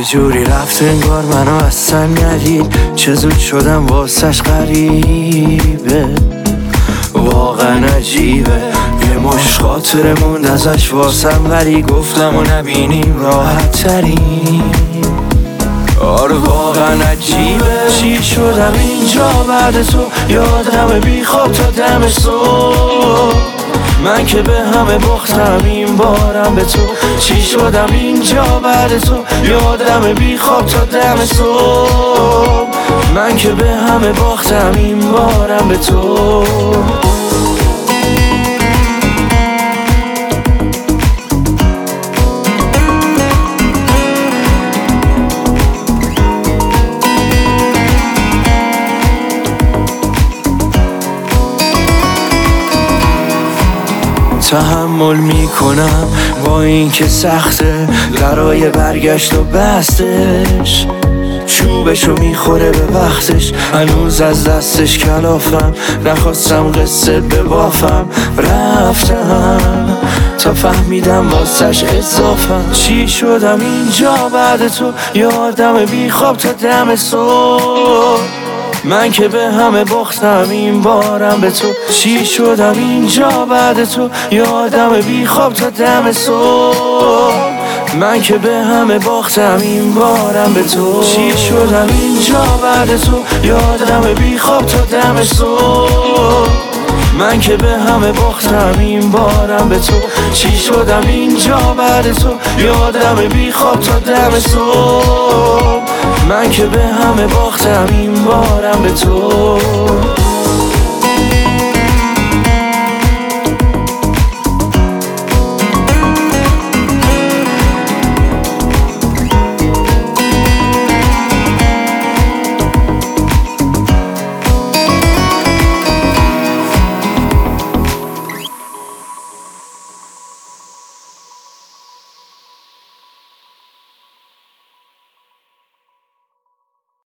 یه جوری رفت انگار منو اصلا ندید، چه زود شدم واسش غریبه، واقعا عجیبه. یه مش خاطره موند ازش واسم، ولی گفتم و نبینیم راحت ترین. آره واقعا عجیبه، چی شدم اینجا بعد تو، یادم بی خواب تا دم صبح. من که به همه باختم این بارم به تو، چی شدم اینجا بعد تو، یادم بی خواب تا دم صبح. من که به همه باختم این بارم به تو. تحمل میکنم با این که سخته، برای برگشت و بستش، چوبشو میخوره به وقتش، هنوز از دستش کلافم، نخواستم قصه ببافم، رفتم تا فهمیدم واسش اضافم. چی شدم اینجا بعد تو، یادم بی خواب تا دم صبح. من که به همه باختم این بارم به تو، چی شدم اینجا بعد تو، یادم بی خواب تا دم صبح. من که به همه باختم این بارم به تو، چی شدم اینجا بعد تو، یادم بی خواب تا دم صبح. من که به همه باختم این بارم به تو، چی شدم اینجا بعد تو، یادم بی خواب تا دم صبح. من که به همه باختم این بارم به تو.